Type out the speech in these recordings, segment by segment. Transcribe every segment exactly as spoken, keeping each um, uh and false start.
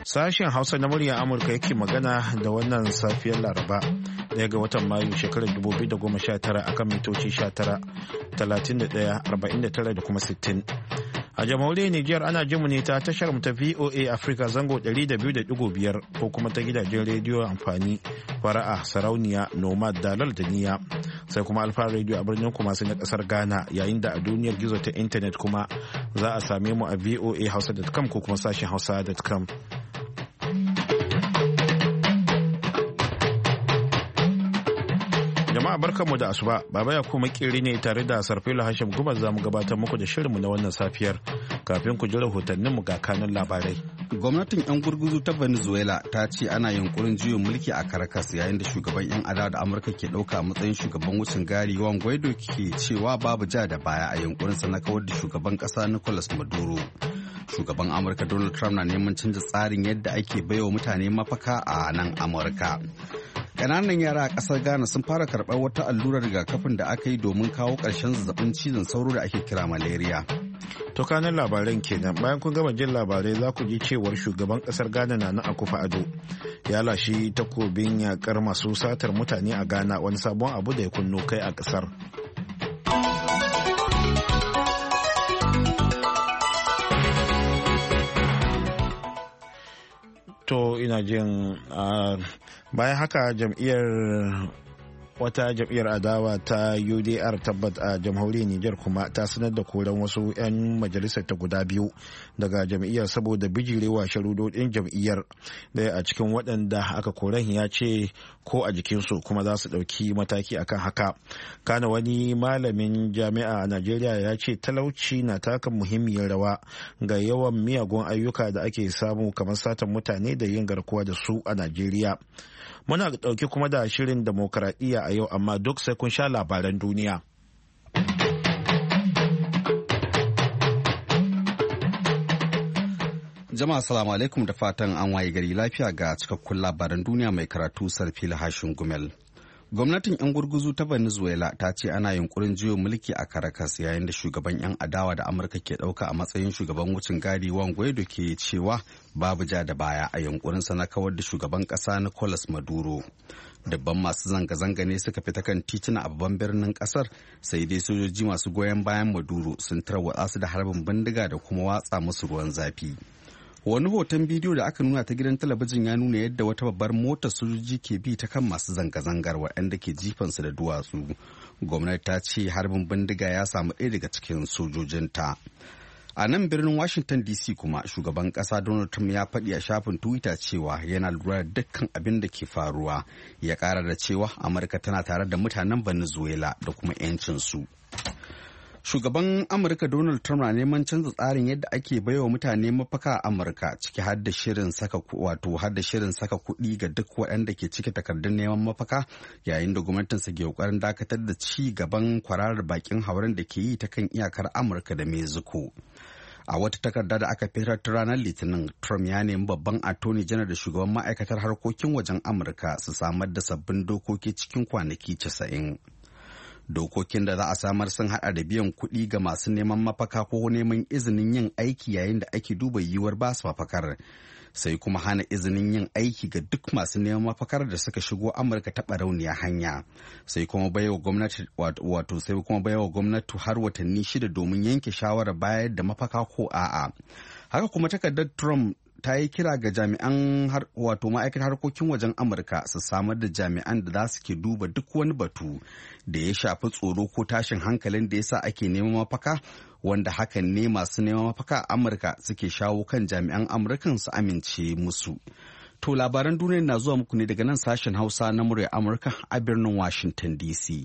Sashen Hausa na muryar Amurka yake magana da wannan safiyar Laraba daya ga watan Mayu shekarar dubu biyu da goma sha tara akan mitoci sha tara, talatin da ɗaya, arba'in da tara da kuma sittin. A jamhuriyar Nijar ana jimu ne ta tashar mu ta V O A Africa zango ɗari da biyu da ɗigo biyar ko kuma ta gidajen rediyo amfani fara'a sarauniya nomad dalal da niya sai kuma alfa rediyo a birnin kumasi na kasar Ghana yayin da a duniyar gizo ta intanet kuma za a same mu a voa hausa dot com ko kuma sashen hausa dot com. Jama'a barkanmu da asuba, Baba ya kuma kiri ne tare da Sarfila Hashim Gubar za mu gabatar muku da shirinmu na wannan safiyar kafin ku ji rahotanninmu ga kanun labarai. Gwamnatin 'yan gurguzu ta Venezuela ta ce ana yunkurin juyin mulki a Caracas yayin da shugaban 'yan adawa da Amurka ke ɗauka a matsayin shugaban wucin gari Juan Guaido ke cewa babu ja da baya a yunkurinsa na kawar da shugaban ƙasa Nicolas Maduro. Shugaban Amurka Donald Trump na neman canza tsarin yadda ake baiwa mutane mafaka a nan Amurka. Ƙananan yara a ƙasar Ghana sun fara karɓar wata allurar rigakafin da aka yi domin kawo ƙarshen zazzabin cizon sauro da ake kira malaria. To kanan labaran kenan bayan kun gama jin labarai za ku ji cewar shugaban ƙasar Ghana Nana Akufo-Addo ya lashi takobin yakar masu satar mutane a Ghana, wani sabon abu da ya kunno kai a ƙasar. To ina jin uh, bayan haka jam'iyyar wata jam'iyyar adawa ta U D R tabbat a jamhuriyar Nijar kuma ta sanar da koran wasu 'yan majalisar ta guda biyu daga jam'iyyar saboda bijirewa sharudodin jam'iyyar. Daya a cikin waɗanda aka koran ya ce ko a jikinsu kuma za su ɗauki mataki akan haka. Kana wani malamin jami'a a Najeriya ya ce talauci na taka muhimmiyar rawa ga yawan miyagun ayyuka da ake samu kamar satan mutane da yin garkuwa da su a Najeriya. Muna ɗauke kuma da shirin demokaradiyya a yau amma duk sai kun sha labaran duniya. Jama'a salamu alaikum da fatan an waye gari lafiya ga cikakkun labaran duniya mai karatu Sarfila Hashin Gumel. Gwamnatin 'yan gurguzu ta Venezuela ta ce ana yunkurin juyo mulki a Caracas yayin da shugaban 'yan adawa da Amurka ke ɗauka a matsayin shugaban wucin gadi Juan Guaido ke cewa babu ja da baya a yunkurinsa na kawar da shugaban ƙasa Nicolas Maduro. Dabban masu zanga-zanga ne suka fita kan tituna a babban birnin ƙasar, sai dai sojoji masu goyon bayan Maduro sun tarwatsa su da harbin bindiga da kuma watsa musu ruwan zafi. Wani hoton bidiyo da aka nuna ta gidan talabijin ya nuna yadda wata babbar motar sojoji ke bi ta kan masu zanga-zangar waɗanda ke jifansu da duwatsu. Gwamnati ta ce harbin bindiga ya samu ɗaya daga cikin sojojinta. A nan birnin Washington D C kuma shugaban ƙasa Donald Trump ya faɗi a shafin Twitter cewa yana lura da dukkan abin da ke faruwa. Ya ƙara da cewa Amurka tana tare da mutanen Venezuela da kuma 'yancinsu. Shugaban Amurka Donald Trump na neman canza tsarin yadda ake baiwa mutane mafaka a Amurka, ciki har da shirin saka wato har da shirin saka kuɗi ga duk waɗanda ke cike takardun neman mafaka, yayin da gwamnatinsa ke kokarin dakatar da ci gaban kwararar bakin hauren da ke yi ta kan iyakar Amurka da Mexico. A wata takarda da aka fitar ta ranar Litinin, Trump ya nemi babban attorney general da shugaban ma'aikatar harkokin wajen Amurka su samar da sabbin dokoki cikin kwanaki casa'in. Dokokin da za a samar sun hada da biyan kuɗi ga masu neman mafaka ko neman izinin yin aiki yayin da ake duba yiwuwar basu mafakar, sai kuma hana izinin yin aiki ga duk masu neman mafakar da suka shigo Amurka ta barauniya hanya, sai kuma baiwa gwamnati wato sai kuma baiwa gwamnati har watanni shida domin yanke shawarar bayar da mafaka ko a'a. Haka kuma takardar Trump ta yi kira ga jami'an wato ma'aikatar harkokin wajen Amurka su samar da jami'an da za su ke duba duk wani batu da ya shafi tsoro ko tashin hankalin da yasa ake neman mafaka, wanda hakan ne masu neman mafaka a Amurka suke shawo kan jami'an Amurkan su amince musu. To labaran duniya na zuwa muku ne daga nan sashen Hausa na muryar Amurka a birnin Washington D C.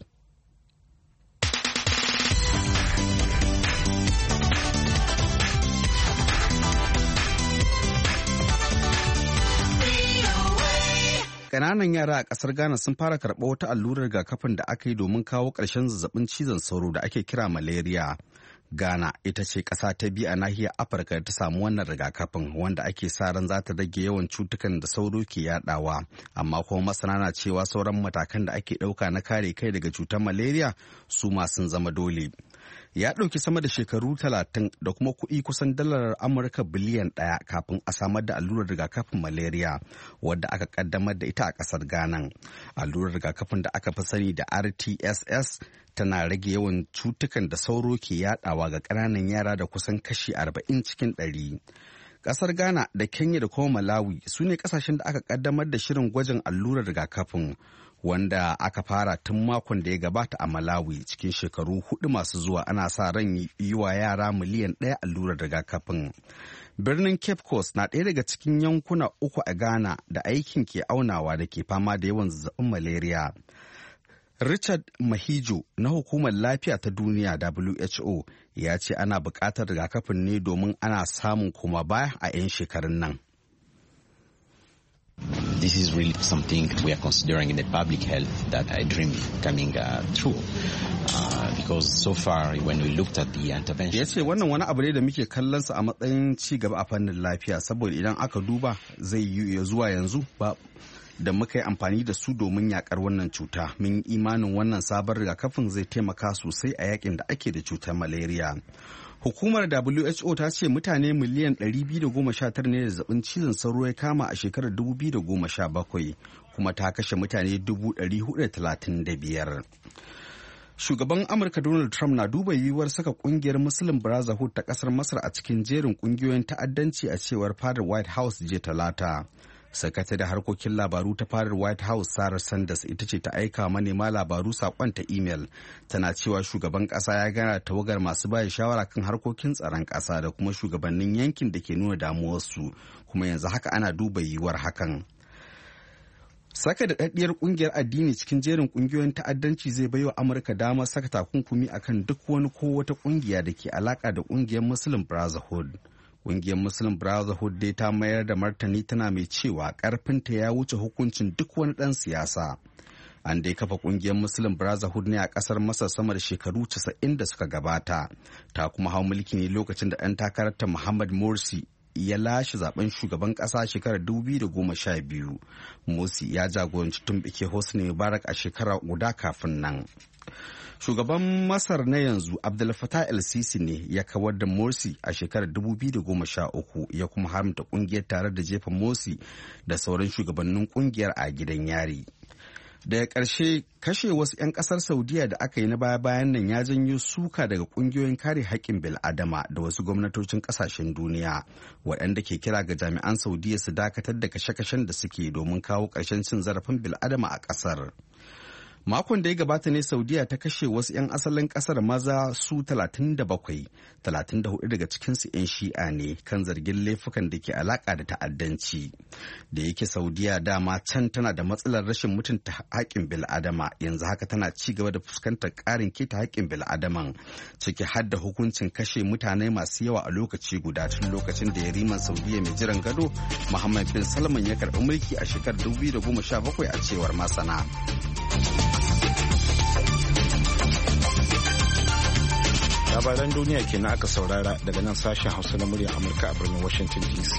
Ƙananan yara a ƙasar Ghana sun fara karɓar wata allurar rigakafin da aka yi domin kawo ƙarshen zazzabin cizon sauro da ake kira malaria. Ghana ita ce ƙasa ta biyu a nahiyar Afirka da ta samu wannan rigakafin, wanda ake sa ran za ta rage yawan cutukan da sauro ke yadawa, amma kuma masana na cewa sauran matakan da ake ɗauka na kare kai daga cutar malaria su ma sun zama dole. ya ɗauki sama da shekaru talatin da kuma kuɗi kusan dalar Amurka biliyan ɗaya kafin a samar da allurar rigakafin malaria wadda aka ƙaddamar da ita a ƙasar Ghana. Allurar rigakafin da aka fi sani da R T S S tana rage yawan cutukan da sauro ke yaɗawa ga ƙananan yara da kusan kashi arba'in cikin ɗari. Ƙasar Ghana da Kenya da kuma Malawi su ne ƙasashen da aka ƙaddamar da shirin gwajin allurar rigakafin wanda aka fara tun makon da ya gabata a Malawi. Cikin shekaru hudu masu zuwa ana sa ran yi wa yara miliyan ɗaya allurar rigakafin. Birnin Cape Coast na ɗaya daga cikin yankuna uku a Ghana da aikin ke aunawa da ke fama da yawan zazzabin malaria. Richard Mahijo na Hukumar Lafiya ta Duniya W H O ya ce ana buƙatar rigakafin ne domin ana samun koma baya a 'yan shekarun nan. This is really something we are considering in the public health that I dream coming uh, true. Uh, because so far when we looked at the intervention... Ya ce wannan wani abu ne da muke kallonsa a matsayin ci gaba a fannin lafiya saboda idan aka duba zai yi zuwa yanzu ba da muka yi amfani da su domin yakar wannan cuta. Mun imanin wannan sabon rigakafin zai taimaka sosai a yakin da ake da cutar malaria. Hukumar W H O ta ce mutane miliyan ɗari biyu da goma sha tara ne da zazzabin cizon sauro ya kama a shekarar dubu biyu da goma sha bakwai kuma ta kashe mutane dubu ɗari hudu da talatin da biyar. Shugaban Amurka Donald Trump na duba yiwuwar saka kungiyar Muslim Brotherhood ta kasar Masar a cikin jerin kungiyoyin ta'addanci a cewar fadar White House jiya Talata. Sakatare da harkokin labaru ta fadar White House Sarah Sanders ita ce ta aika manema labaru sakon ta email tana cewa shugaban kasa ya gana tawagar masu bayar shawara kan harkokin tsaron kasa da kuma shugabannin yankin da ke nuna damuwarsu kuma yanzu haka ana duba yiwuwar hakan. Saka da daddiyar kungiyar addini cikin jerin kungiyoyin ta'addanci zai baiwa Amurka damar saka takunkumi akan duk wani ko wata kungiya da ke alaka da kungiyar Muslim Brotherhood. Ƙungiyar Muslim Brotherhood dai ta mayar da martani tana mai cewa ƙarfinta ya wuce hukuncin duk wani ɗan siyasa. An dai kafa ƙungiyar Muslim Brotherhood ne a ƙasar Masar sama da shekaru casa'in da suka gabata. Ta kuma hau mulki ne lokacin da ɗan takararta Muhammad Morsi ya lashe zaben shugaban ƙasa shekarar dubu biyu da goma sha biyu. Morsi ya jagoranci tumɓuke Hosni Mubarak a shekara guda kafin nan. Shugaban Masar na yanzu Abdel Fattah el-Sisi ne ya kawar da Morsi a shekarar dubu biyu da goma sha uku ya kuma haramta kungiyar tare da jefa Morsi da sauran shugabannin kungiyar a gidan yari. Daga ƙarshe kashe wasu 'yan ƙasar Saudiya da aka yi na baya-bayan nan ya janyo suka daga ƙungiyoyin kare haƙƙin bil'adama da wasu gwamnatocin ƙasashen duniya waɗanda ke kira ga jami'an Saudiya su dakatar da kashe-kashen da suke domin kawo ƙarshen cin zarafin bil'adama a ƙasar. Makon da ya gabata ne Saudiya ta kashe wasu 'yan asalin kasar maza su talatin da bakwai, talatin da hudu daga cikinsu 'yan shi'a ne kan zargin laifukan da ke alaka da ta'addanci. Da yake Saudiya dama can tana da matsalar rashin mutunta haƙƙin bil'adama yanzu haka tana ci gaba da fuskantar ƙarin keta haƙƙin bil'adaman ciki har da hukuncin kashe mutane masu yawa a lokaci guda tun lokacin da yariman Saudiya mai jiran gado Muhammad bin Salman ya karɓi mulki a shekarar dubu biyu da goma sha bakwai a cewar masana. Labaran duniya kenan aka saurara daga nan sashen Hausa na muryar Amurka a birnin Washington D C.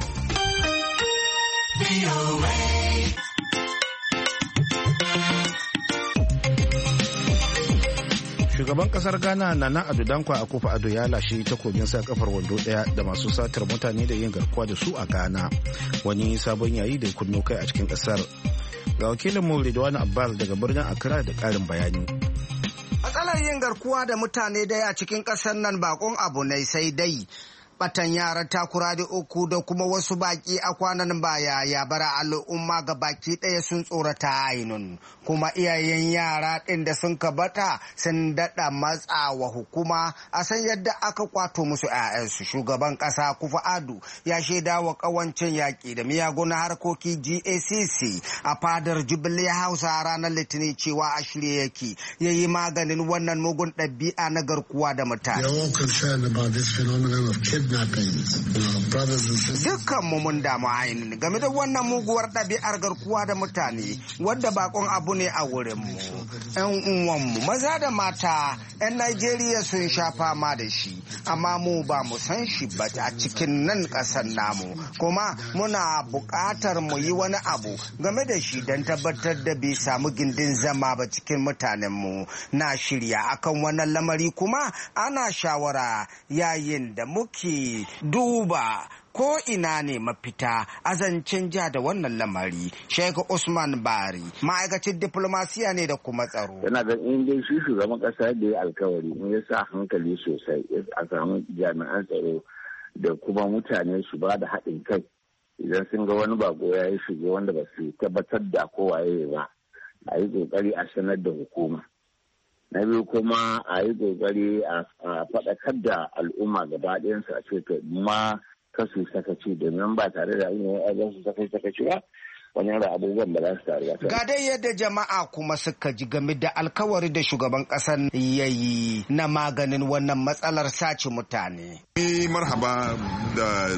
Shugaban kasar Ghana Nana Addo Dankwa Akufo Addo ya lashe takobin sa kafar wando daya da masu satar mutane da yin garkuwa da su a Ghana. Wani sabon yayi da kunno kai a cikin kasar. Ga wakilin mu Ridwan Abbas daga birnin Accra da ƙarin bayani. Matsalar yin garkuwa da mutane dai a cikin ƙasar nan bakon abu ne sai dai batan yara takura da uku da kuma wasu baki a kwanan baya ya bara al'umma ga baki ɗaya sun tsorata ainun kuma iyayen yara ɗin da sun kabata sun daɗa matsawa hukuma a san yadda aka kwato musu 'ya'yansu. Shugaban ƙasa Akufo Addo ya shaida wa ƙawancin yaƙi da miyagun harkoki G A C C a fadar Jubilee House a ranar Litinin cewa a shirye yake ya yi maganin wannan mugun ɗabi'a na garkuwa da mutane. Dukkanmu mun damu ainihin game da wannan muguwar ɗabi'ar garkuwa da mutane wadda bakon abu ne a wurinmu. 'Yan uwanmu maza da mata 'yan Najeriya sun sha fama da shi, amma mu ba mu san shi ba a cikin nan ƙasar namu, kuma muna buƙatar mu yi wani abu game da shi don tabbatar da bai samu gindin zama ba cikin mutanenmu. Na shirya akan wannan lamari kuma ana shawara yayin da muke duba ko ina ne mafita a zancen ja da wannan lamari. Sheikh Usman Bari ma'aikacin diplomasiya ne da kuma tsaro. Yana da in dai shi shugaban kasa da ya alkawari in ya sa hankali sosai a samu jami'an tsaro da kuma mutane su ba da haɗin kai idan sun ga wani bako ya yi shigo wanda ba su tabbatar da kowaye ba, a yi kokari a sanar da hukuma. Na biyu kuma a yi kokari a faɗakar da al'umma gaba ɗayansu a ce ma kasu sakaci domin ba tare da yin wajen su sakaci sakaci ba wani yara abubuwan ba za su taru ba. Ga dai yadda jama'a kuma suka ji game da alkawari da shugaban ƙasar ya yi na maganin wannan matsalar sace mutane. Ni marhaba da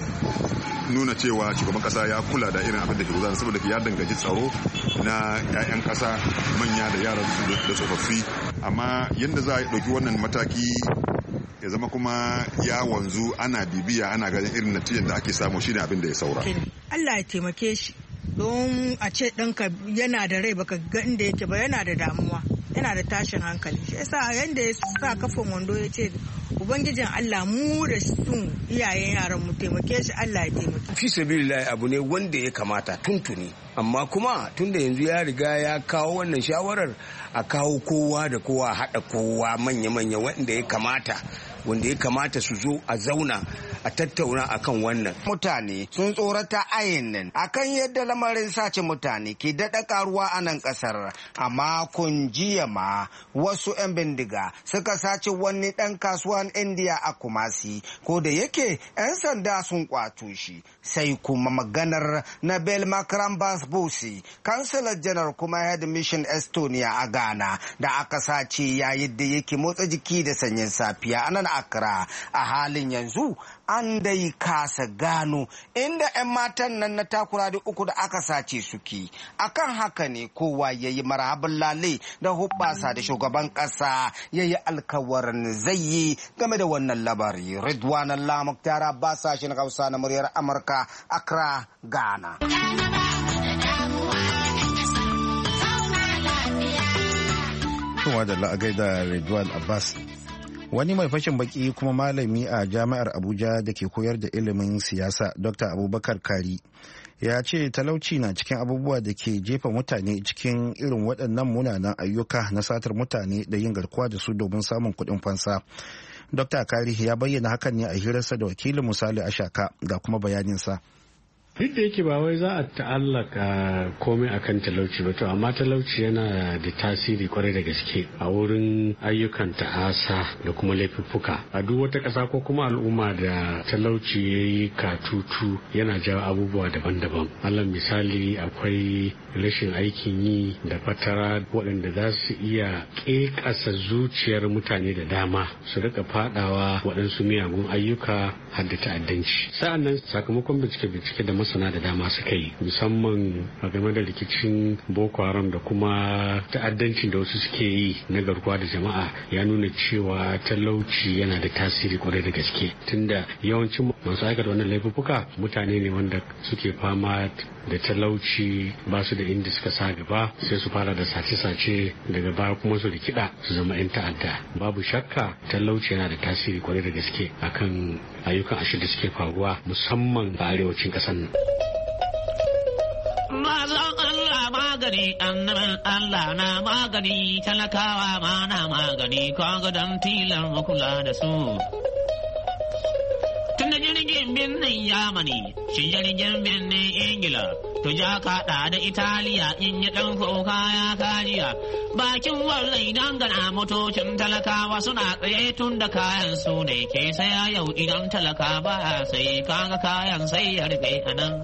nuna cewa shugaban kasa ya kula da irin abin da ke gudana saboda ya danganci tsaro na 'ya'yan kasa manya da yaran su da tsofaffi, amma yadda za a ɗauki wannan mataki ya zama kuma ya wanzu ana bibiya ana ganin irin natijan da ake samu shine abin da ya saura. Allah ya taimake shi don a ce ɗanka yana da rai baka ga inda yake ba, yana da damuwa, yana da tashin hankali. Shi yasa yanda ya sa kafin wando ya ce Ubangijin Allah mu da sun iyayen yaran mu taimake shi, Allah ya taimake. Fi sabilillahi abu ne wanda ya kamata tuntuni, amma kuma tunda yanzu ya riga ya kawo wannan shawarar a kawo kowa da kowa, haɗa kowa manya-manya wanda ya kamata wanda ya kamata su zo a zauna a tattauna akan wannan. Mutane sun tsorata ainihin akan yadda lamarin sace mutane ke daɗa karuwa a nan ƙasar. A makon jiya ma wasu 'yan bindiga suka sace wani ɗan kasuwan Indiya a Kumasi, ko da yake 'yan sanda sun kwato shi. Sai kuma maganar Nabel Makrambas Busi, kansilar janar kuma head mission Estonia a Ghana, da aka sace yayin da yake motsa jiki da sanyin safiya a nan Accra. A halin yanzu an dai kasa gano inda 'yan matan nan na takura da uku da aka sace suke. Akan haka ne kowa ya yi marhabin lale da hubbasa da shugaban ƙasa ya yi alkawarin zai yi game da wannan labari. Ridwan Allah Mukhtar Abbas, sashen Hausa na muryar Amurka, Accra, Ghana. Kuma da la'agai da Ridwan Abbas. Wani mai fashin baki kuma malami a jami'ar Abuja da ke koyar da ilimin siyasa, Doctor Abubakar Kari, ya ce talauci na cikin abubuwa da ke jefa mutane cikin irin waɗannan munanan ayyuka na satar mutane da yin garkuwa da su domin samun kuɗin fansa. Doctor Kari ya bayyana hakan ne a hirarsa da wakilin Misali Ashaka, ga kuma bayaninsa. Duk da yake ba wai za a ta'allaka komai akan talauci ba to, amma talauci yana da tasiri kwarai da gaske a wurin ayyukan ta'asa da kuma laifuffuka a duk wata ƙasa ko kuma al'umma da talauci ya yi katutu yana jawo abubuwa daban-daban. Alal misali akwai rashin aikin yi da fatara waɗanda za su iya ƙeƙasa zuciyar mutane da dama su rika fadawa waɗansu miyagun ayyuka har da ta'addanci. Sa'an nan sakamakon bincike-bincike da masana da dama suka yi musamman a game da rikicin Boko Haram da kuma ta'addancin da wasu suke yi na garkuwa da jama'a ya nuna cewa talauci yana da tasiri kwarai da gaske, tunda yawancin masu aikata wannan laifuka mutane ne wanda suke fama da talauci ba su da inda suka sa gaba sai su fara da sace-sace daga baya kuma su rikida su zama 'yan ta'adda. Babu shakka talauci yana da tasiri kwarai da gaske akan ayyukan ashe da suke faruwa musamman a arewacin ƙasar nan. Mazan Allah magani, annabin Allah na magani, talakawa ma na magani, kaga don tilar makula da su. Tun da jirgin birnin Yamani, shi jirgin birnin Ingila, to ja kaɗa da Italiya in yi ɗan kuka ya kariya. Bakin wallai dangana motocin talakawa suna tsaye tun da kayan su ne ke saya yau idan talaka ba sai kaga kayan sai ya rufe a nan.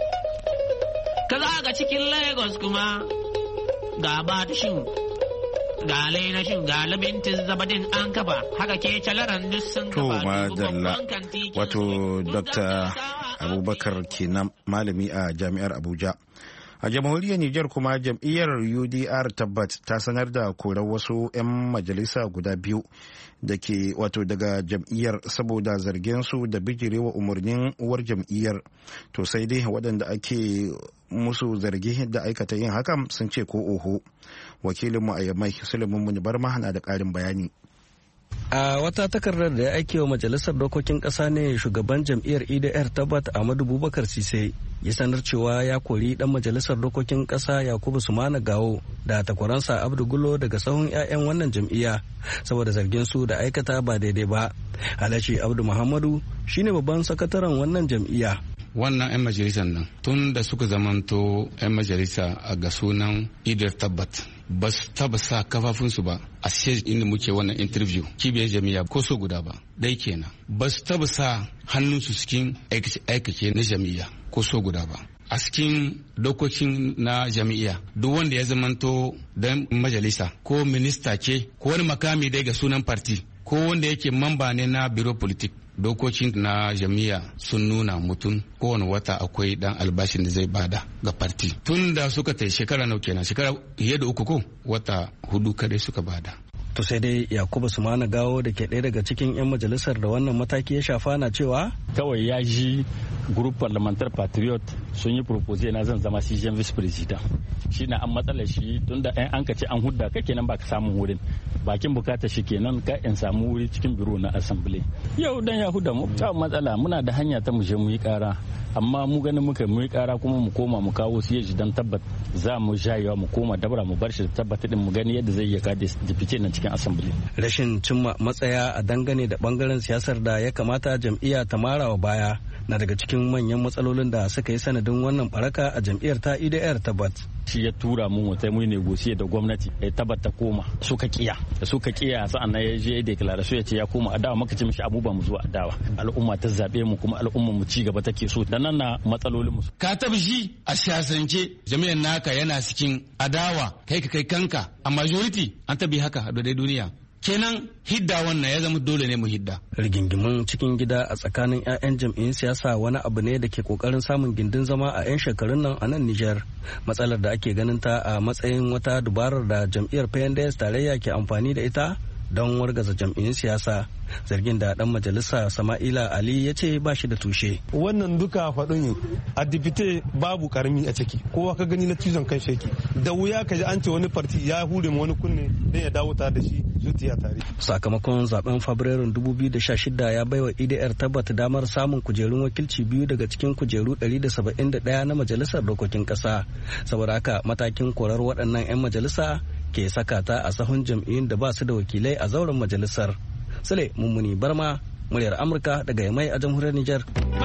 Ka zaga cikin Lagos kuma ga batishin galai na shin galibin zabadin an kafa haka ke calaran duk sun kafa. To madalla wato Dr. Abubakar kenan malami a Jami'ar Abuja. A jamhuriyar Nijar kuma jam'iyyar U D R tabbat ta sanar da korar wasu 'yan majalisa guda biyu da ke wato daga jam'iyyar saboda zargin su da bijirewa umarnin uwar jam'iyyar. To sai dai waɗanda ake musu zargi da aikata yin hakan sun ce ko oho. Wakilinmu a Yamai Suleiman Muni Barma na da ƙarin bayani. A wata takardar da ya aike wa majalisar dokokin ƙasa ne shugaban jam'iyyar I D R tabbat Ahmadu Bubakar Sise ya sanar cewa ya kori dan majalisar dokokin ƙasa Yakubu Sumana Gawo da takwaransa Abdu Gulo daga sahun 'ya'yan wannan jam'iyya saboda zargin su da aikata ba daidai ba. Alhaji Abdu Muhammadu shine babban sakataren wannan jam'iyya. Wannan 'yan majalisar nan tun da suka zamanto 'yan majalisa a ga sunan I D R tabbat ba su taba sa kafafunsu ba a stage inda muke wannan interview kibiyar jami'a ko so guda ba dai kenan ba su taba sa hannunsu cikin aikace na jami'a ko so guda ba a cikin dokokin na jami'a duk wanda ya zamanto dan majalisa ko minista ke ko wani makami dai ga sunan party ko wanda yake mamba ne na bureau politique dokokin na jami'a sun nuna mutum kowane wata akwai dan albashin da zai bada ga parti tun da suka tai shekara nau kenan shekara fiye da uku ko wata hudu kadai suka bada. To sai dai Yakubu Sumana Gawo da ke ɗaya daga cikin 'yan majalisar da wannan mataki ya shafa na cewa kawai ya ji group parliamentar patriot sun yi propose na zan zama sixième vice president shi na an matsala shi tunda ɗan an ka ce an hudda ka kenan baka samun wurin bakin bukata shi kenan ka in samu wuri cikin biro na assembly yau dan ya hudda mu ta matsala muna da hanya ta mu je mu yi kara amma mu ganin muka mu yi kara kuma mu koma mu kawo siyaji dan tabbat za mu jayewa mu koma dabra mu bar shi tabbata din mu gani yadda zai iya kada dipite nan cikin assembly. Rashin cimma matsaya a dangane da bangaren siyasar da ya kamata jam'iyya ta marawa baya na daga cikin manyan matsalolin da suka yi sanadin wannan baraka a jam'iyyar ta I D R tabbat. Shi ya tura mu wata mu negosiye da gwamnati ya tabbata koma suka kiya da suka kiya sa'an ya je ya declaration ya ce ya koma adawa maka ce mishi abubuwa mu zuwa adawa al'umma ta zabe mu kuma al'umma mu ci gaba take so dan nan na matsalolin mu ka tabshi a siyasance jami'an naka yana cikin adawa kai ka kai kanka a majority an tabi haka a dai duniya kenan hidda wannan ya zama dole ne mu hidda. Rigingimun cikin gida a tsakanin 'ya'yan jam'iyyun siyasa wani abu ne da ke kokarin samun gindin zama a 'yan shekarun nan a nan Nijar. Matsalar da ake ganin ta a matsayin wata dubarar da jam'iyyar P N D S tarayya ke amfani da ita don wargaza jam'iyyun siyasa. Zargin da dan majalisa Sama'ila Ali ya ce ba shi da tushe. Wannan duka faɗin a dipite babu karami a ciki kowa ka gani na cizon kan sheki da wuya ka ji an ce wani farti ya hure wani kunne don ya dawo tare da shi zuciya tare. Sakamakon zaben Fabrairun dubu biyu da sha shida ya baiwa I D R tabbata damar samun kujerun wakilci biyu daga cikin kujeru ɗari da saba'in da ɗaya na majalisar dokokin ƙasa. Saboda haka matakin korar waɗannan 'yan majalisa ke saka ta a sahun jam'iyyun da ba su da wakilai a zauren majalisar. Sule Mummuni Barma, muryar Amurka daga Yamai a jamhuriyar Nijar.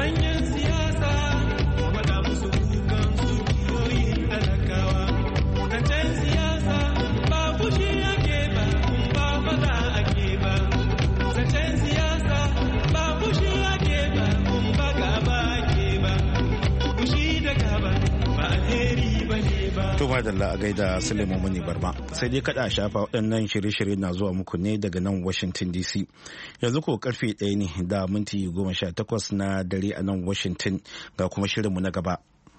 Tuma da a gaida Suleiman Muni Barma. Sai dai kada a shafa waɗannan shirye-shirye na zuwa muku ne daga nan Washington D C. Yanzu ko karfe ɗaya ne da minti goma sha takwas na dare a nan Washington ga kuma shirinmu na gaba.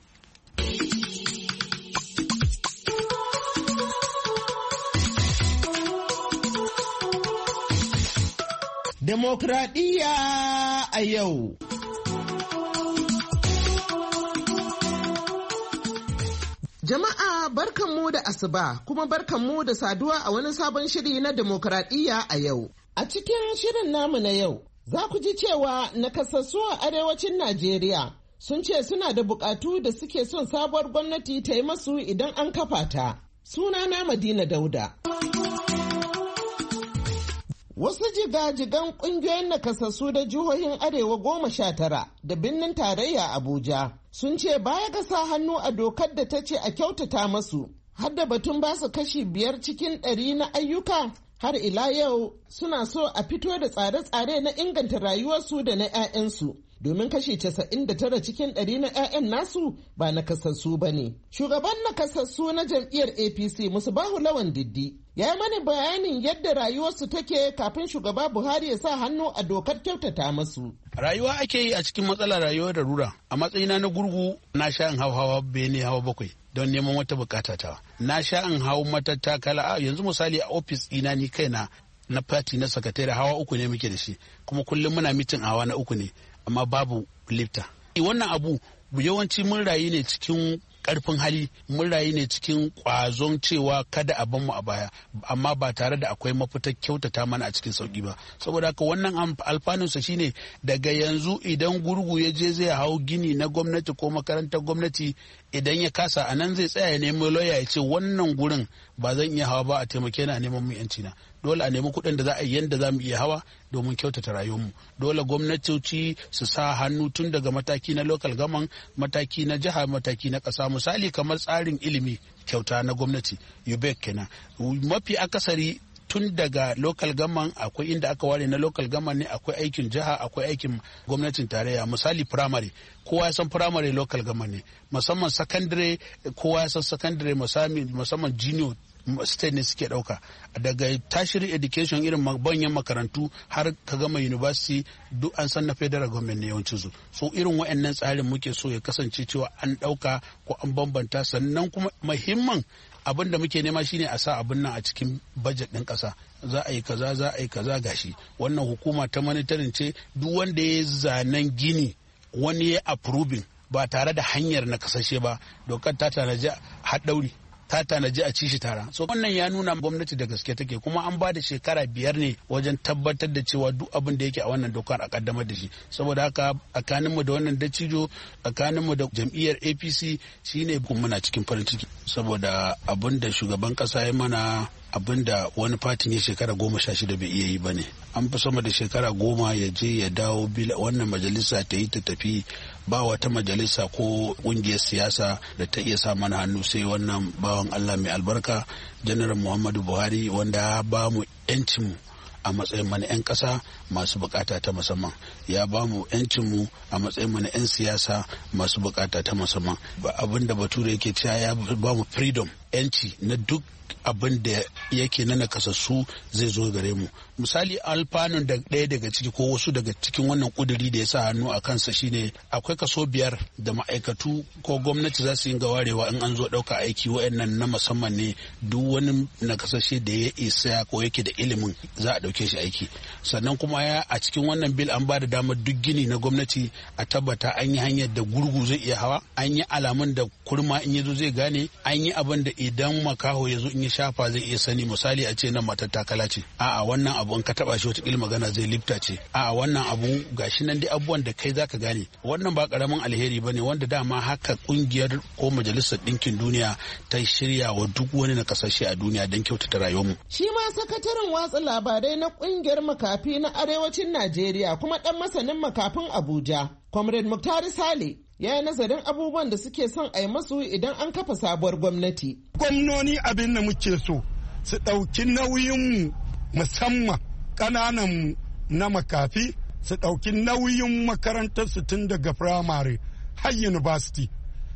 Demokradiyya a yau. Jama'a barkanmu da asuba kuma barkanmu da saduwa a wani sabon shiri na demokradiyya a yau. A cikin shirin namu na yau, za ku ji cewa nakasassu a arewacin Najeriya sun ce suna da bukatu da suke son sabuwar gwamnati ta yi masu idan an kafa ta. Sunana Madina Dauda. Wasu jigajigan ƙungiyoyin nakasassu da jihohin Arewa goma sha tara da birnin tarayya Abuja sun ce baya ga sa hannu a dokar da ta ce a kyautata masu, har da batun ba su kashi biyar cikin ɗari na ayyuka har ila yau suna so a fito da tsare-tsare na inganta rayuwarsu da na 'ya'yansu. Domin kashi casa'in da tara cikin ɗari na 'ya'yan nasu ba nakasassu ba ne. Shugaban nakasassu na jam'iyyar A P C Musbahu Lawan Diddi ya yi mani bayanin yadda rayuwarsu take kafin shugaba Buhari ya sa hannu a dokar kyautata masu. Rayuwa ake yi a cikin matsalar rayuwar da rura. A matsayina na gurgu na sha in hau hawa bene hawa bakwai don neman wata bukata ta. Na sha in hau matattakala yanzu misali a ofis ina ni kaina na fati na sakatare hawa uku ne muke da shi kuma kullum muna mitin hawa na uku ne amma babu lifta. Wannan abu yawanci mun rayu ne cikin karfin hali, mun rayu ne cikin kwazon cewa kada a ban mu a baya amma ba tare da akwai mafitar kyautata mana a cikin sauki ba. Saboda haka wannan alfanunsa shine daga yanzu idan gurgu ya je zai hau gini na gwamnati ko makarantar gwamnati idan ya kasa a nan zai tsaya ya nemi lauya ya ce wannan gurin ba zan iya hawa ba a taimake ni a neman mu yanci na. Dole a nemi kuɗin da za a yi yanda za mu iya hawa domin kyautata rayuwarmu. Dole gwamnatoci su sa hannu tun daga mataki na local government, mataki na jiha, mataki na ƙasa. Misali kamar tsarin ilimi kyauta na gwamnati U B E C kenan. Mafi akasari tun daga local government akwai inda aka ware na local government ne, akwai aikin jiha, akwai aikin gwamnatin tarayya. Misali primary kowa ya san primary local government ne, musamman secondary kowa ya san secondary, musamman junior state ne suke dauka. Daga tertiary education irin banyan makarantu har ka gama university duk an san na federal government ne yawancin su. So irin wa'annan tsarin muke so ya kasance cewa an dauka ko an bambanta. Sannan kuma muhimman abin da muke nema shine a sa abin nan a cikin budget din kasa. Za a yi kaza za a yi kaza gashi. Wannan hukuma ta monitoring ce, duk wanda ya zanen gini wani ya approving ba tare da hanyar na kasashe ba dokar ta tanaji haɗauri, ta tanaji a ci shi tara. So wannan ya nuna gwamnati da gaske take, kuma an ba da shekara biyar ne wajen tabbatar da cewa duk abin da yake a wannan dokar a kaddamar da shi. Saboda haka tsakaninmu da wannan dattijo, tsakaninmu da jam'iyyar A P C shine muna cikin farin ciki saboda abin da shugaban kasa ya mana, abin da wani fatin ya shekara goma sha shida bai iya yi ba ne. An fi sama da shekara goma ya je ya dawo wannan majalisa ta yi ta tafi, ba wata majalisa ko kungiyar siyasa da ta iya sa mana hannu sai wannan bawan Allah mai albarka Janar Muhammadu Buhari, wanda ya ba mu 'yancinmu a matsayin mana 'yan ƙasa masu bukata ta musamman. Ya ba mu 'yancinmu a matsayin mana 'yan siyasa masu bukata ta musamman. Abin da bature yake cewa ya ba mu freedom, 'yanci na duk abin da yake na nakasassu zai zo gare mu. Misali alfanun da ɗaya daga ciki ko wasu daga cikin wannan kuduri da ya sa hannu a kansa shine akwai kaso biyar da ma'aikatu ko gwamnati za su yi gawarewa in an zo ɗauka aiki, wa'annan na musamman ne. Duk wani nakasashe da ya isa ko yake da ilimin za a ɗauke shi aiki. Sannan kuma ya a cikin wannan bil an ba da damar duk gini na gwamnati a tabbata an yi hanyar da gurgu zai iya hawa, an yi alamun da kurma in ya zo zai gane, an yi abin da idan makaho ya zo in ya shafa zai iya sani. Misali a ce nan matattakala ce, a'a wannan abu in ka taba shi wata magana zai lifta ce, a'a wannan abu gashi nan dai abubuwan da kai zaka gane. Wannan ba karamin alheri bane wanda dama haka kungiyar ko majalisar ɗinkin duniya ta shirya wa duk wani na kasashe a duniya don kyautata rayuwarmu. Shi ma sakataren watsa labarai na kungiyar makafi na arewacin Najeriya kuma dan masanin makafin Abuja, Comrade Muktari Sale, ya yi nazarin abubuwan da suke son a yi masu idan an kafa sabuwar gwamnati. Gwamnoni abin da muke so su ɗauki nauyinmu, musamman ƙanananmu na makafi, su ɗauki nauyin makarantar su tun daga firamare har university.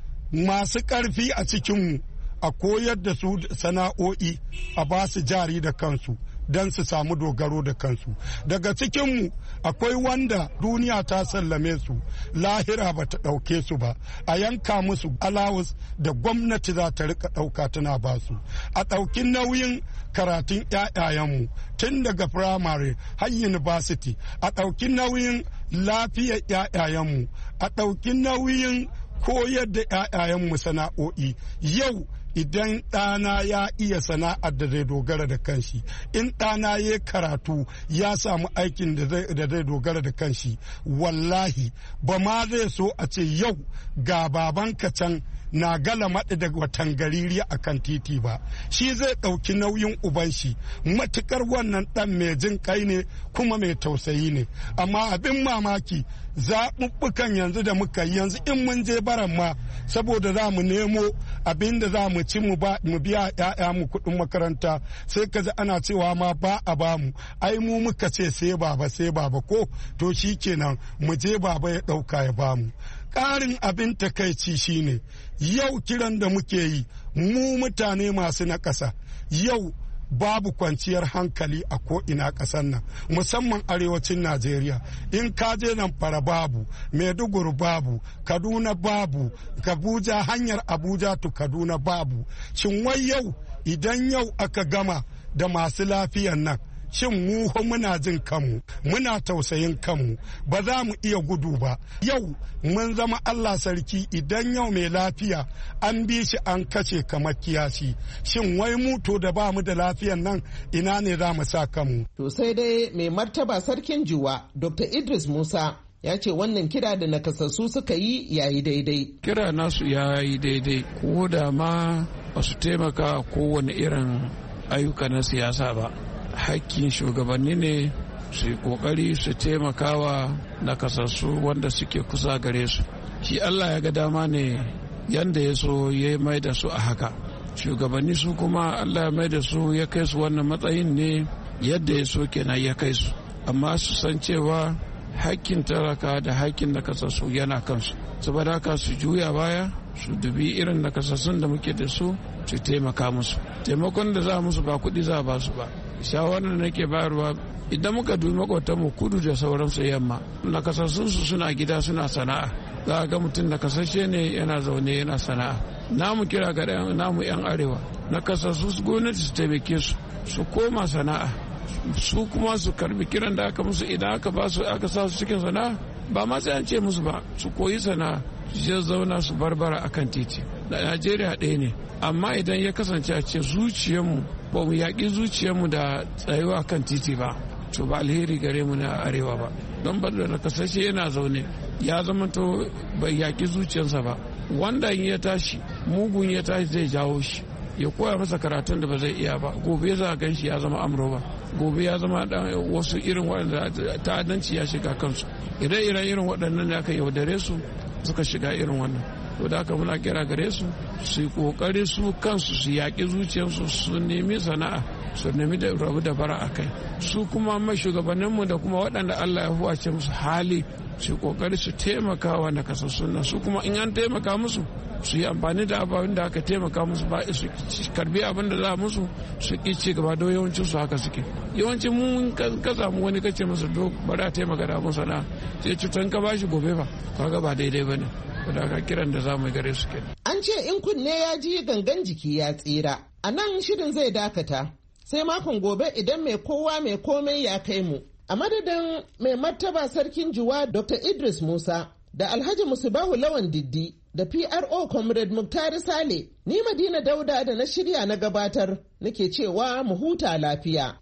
Masu ƙarfi a cikinmu a koyar da su sana'o'i, a ba su jari da kansu don su samu dogaro da kansu. Daga cikinmu akwai wanda duniya ta sallame su, lahira ba ta ɗauke su ba, a yanka musu alawus da gwamnati za ta rika ɗauka tana ba su. A ɗauki nauyin karatun ‘ya'yayenmu tun daga firamare har university, a ɗauki nauyin lafiyar ‘ya'yayenmu, a ɗauki nauyin koyar da ‘ya'yayenmu sana'o'i. Yau idan ɗana ya iya sana'ar da zai dogara da kanshi, in ɗana ya karatu ya samu aikin da zai dogara da kanshi, wallahi ba ma zai so a ce yau ga babanka can na gala maɗi da watan gariri a kan titi ba. Shi zai ɗauki nauyin uban shi, matukar wannan ɗan mai jin kai ne kuma mai tausayi ne. Amma abin mamaki zaɓuɓɓukan yanzu da muka yi yanzu in mun je baran ma saboda za mu nemo abin da za mu ci mu biya ‘ya'ya mu kuɗin makaranta, sai ka ji ana cewa ma ba a ba mu, ai mu muka ce sai baba sai baba ko to shi kenan mu je baba ya ɗauka ya ba mu. Ƙarin abin takaici shine yau kiran da muke yi mu mutane masu na ƙasa, yau babu kwanciyar hankali a ko'ina ƙasar nan musamman arewacin Najeriya. In ka je nan fara babu, Maiduguri babu, Kaduna babu, Abuja hanyar Abuja to Kaduna babu. Shin wai yau idan yau aka gama da masu lafiyan nan, shin mu muna jin kanmu, muna tausayin kanmu, ba za mu iya gudu ba. Yau mun zama Allah sarki, idan yau mai lafiya an bi shi an kace kamar kiyashi, shin wai mu to da ba mu da lafiyan nan ina ne za mu sa kanmu? To sai dai mai martaba sarkin Juwa Doctor Idris Musa ya ce wannan kira da nakasassu suka yi yayi daidai. Kira nasu yayi daidai, ko da ma ba su taimaka kowane irin ayyuka na siyasa ba. Hakkin shugabanni ne su yi kokari su taimakawa nakasassu wanda suke kusa gare su. Shi Allah ya ga dama ne yanda ya so ya mai da su a haka. Shugabanni su kuma Allah ya mai da su ya kai su wannan matsayin ne yadda ya so kenan ya kai su. Amma su san cewa hakkin talaka da hakkin nakasassu yana kansu. Saboda haka su juya baya, su dubi irin nakasassun da muke da su, su taimaka musu. Taimakon da za musu ba kuɗi za ba su ba. Shawarar da nake bayarwa, idan muka dubi makwatanmu kudu da sauransu yamma, nakasassunsu suna gida suna sana'a. Za a ga mutum nakasashe ne yana zaune yana sana'a. Namu kira ga namu 'yan arewa, nakasassu gwamnati su taimake su, su koma sana'a. Su kuma su karbi kiran da aka musu, idan aka ba su aka sa su cikin sana'a, ba ma sai an ce musu ba, su koyi sana'a, su je zauna su barbara akan titi. Da Najeriya ɗaya ne, amma idan ya kasance a ce zuciyarmu ba mu yaƙi zuciyarmu da tsayuwa kan titi ba, to ba alheri gare mu na arewa ba. Don ba da kasashe yana zaune ya zama to bai yaƙi zuciyarsa ba, wanda in ya tashi mugun ya tashi zai jawo shi ya koya masa karatun da ba zai iya ba, gobe za a gan shi ya zama amro ba, gobe ya zama wasu irin waɗanda ta'addanci ya shiga kansu. Ire-iren irin waɗannan da aka yaudare su suka shiga irin wannan. To da haka muna kira gare su su yi kokari su kansu su yaƙi zuciyarsu, su nemi sana'a, su nemi da rabu da bara a kai. Su kuma mai shugabanninmu da kuma waɗanda Allah ya huwace musu hali su yi kokari su taimaka wa nakasassun nan. Su kuma in an taimaka musu su yi amfani da abin da aka taimaka musu, ba su karbi abin da za musu su ki ci gaba, don yawancin su haka suke. Yawancin mun ka samu wani kace masa do bari a taimaka da abin sana'a, sai cutan ka bashi gobe ba, kaga ba daidai bane. Da kiran da za mu gare su kenan. An ce in kunne ya ji gangan jiki ya tsira. A nan shirin zai dakata. Sai makon gobe idan mai kowa mai komai ya kai mu. A madadin mai martaba sarkin Juwa Doctor Idris Musa da Alhaji Musubahu Lawan Diddi da P R O Comrade Muktari Sale, ni Madina Dauda da na shirya na gabatar nake cewa mu huta lafiya.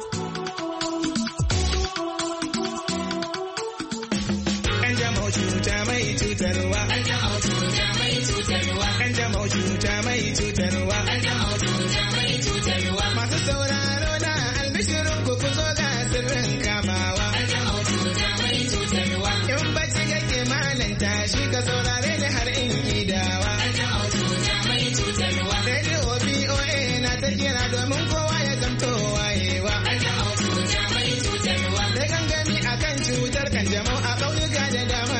Cuta mai cutarwa. Cuta mai cutarwa. Kanjamau cuta mai cutarwa. Cuta mai cutarwa. Masu sauraro na albishirin ku ku zo ga sirrin kamawa. Cuta mai cutarwa. In bacci kake malanta shi ka saurare ni har in idawa. Cuta mai cutarwa. Radio B O A na ta kira domin kowa ya zamto wayewa. Cuta mai cutarwa. Da gangami akan cutar kanjamau a ƙauyuka da dama.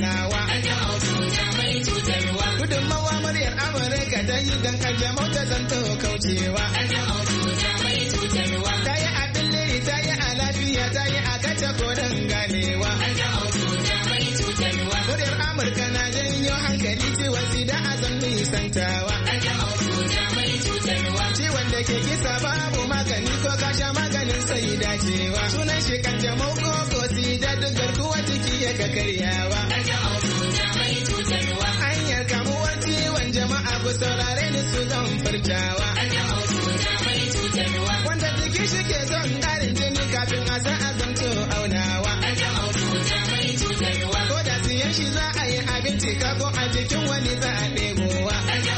Gudunmawa muryar Amurka ta yi don kanjamau ta zanto kaucewa. Ta yi a billiri, ta yi a lafiya, ta yi a kace koren ganewa. Muryar Amurka na janyo hankali ciwon sida a zan nisantawa. Ciwon da ke kisa babu magani ko kasha maganin sai dacewa. Sunan shi kanjamau ko ko sida duk garkuwa ciki ya ka karyawa. Hanyar kamuwar ciwon jama'a ku saurare ni su zan furtawa. Wanda jiki shi ke son ƙarin jini kafin a san azamto aunawa. Ko da siyan shi za a yi abinci kako a jikin wani za a ɗebowa.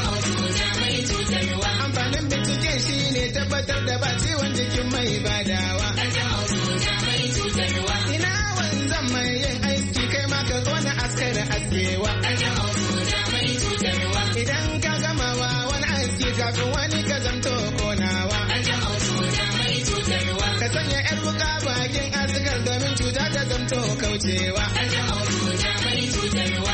Amfanin binciken shi ne tabbatar da ba ciwon jikin mai badawa. Ina wanzan mai yin aiki kai ma ka zo na askar askewa. Idan ka gamawa wani aiki kafin wani ka zanto konawa. Ka sanya yar wuka bakin askar domin cuta ta zanto kaucewa.